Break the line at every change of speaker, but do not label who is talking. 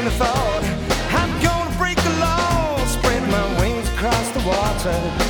entertain the thought I'm gonna break the law, spread my wings across the water.